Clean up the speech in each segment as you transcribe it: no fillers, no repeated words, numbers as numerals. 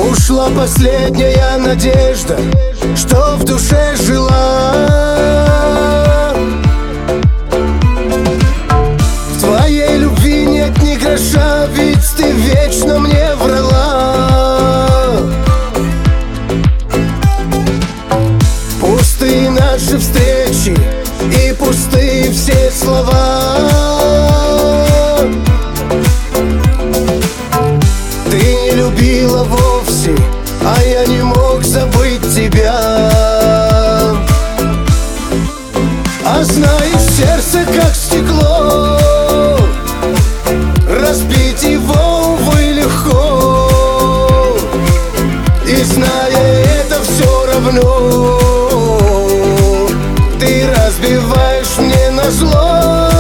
Ушла последняя надежда, что в душе жила. В твоей любви нет ни гроша, ведь ты вечно мне врала. Пустые наши встречи и пустые все слова. Ты не любила вовсе, а я не мог забыть тебя. А знаешь, сердце как стекло, разбить его, увы, легко. И зная это, все равно ты разбиваешь мне назло.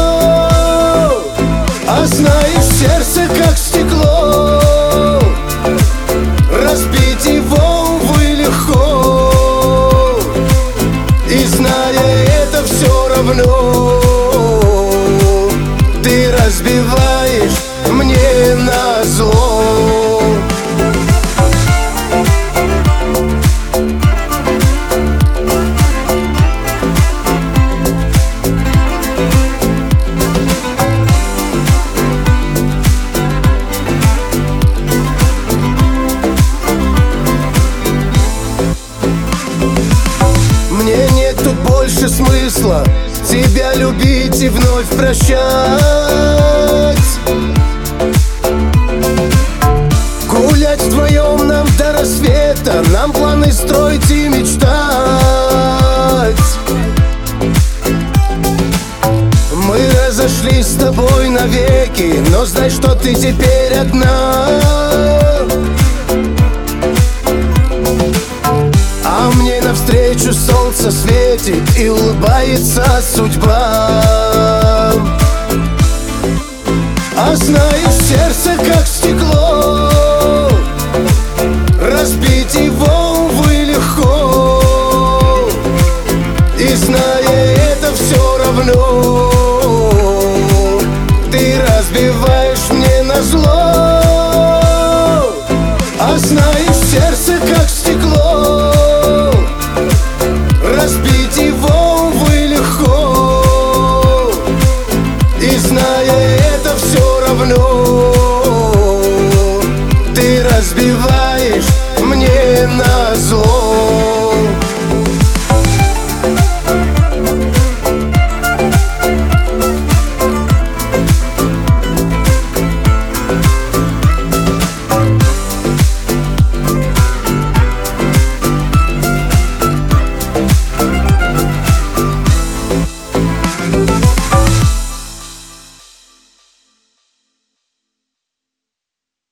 А знаешь, сердце как стекло, разбить его, увы, легко. И зная это, все равно ты разбиваешь мне назло. Мне нет тут больше смысла тебя любить и вновь прощать. Гулять вдвоем нам до рассвета, нам планы строить и мечтать. Мы разошлись с тобой навеки, но знай, что ты теперь одна. А мне навстречу солнце светит и улыбается судьба. А знаешь, сердце как стекло, разбить его, увы, легко. И зная это, все равно ты разбиваешь мне назло. А знаешь, сердце как стекло, разбить его, увы, легко. И зная это, все равно ты разбиваешь мне назло.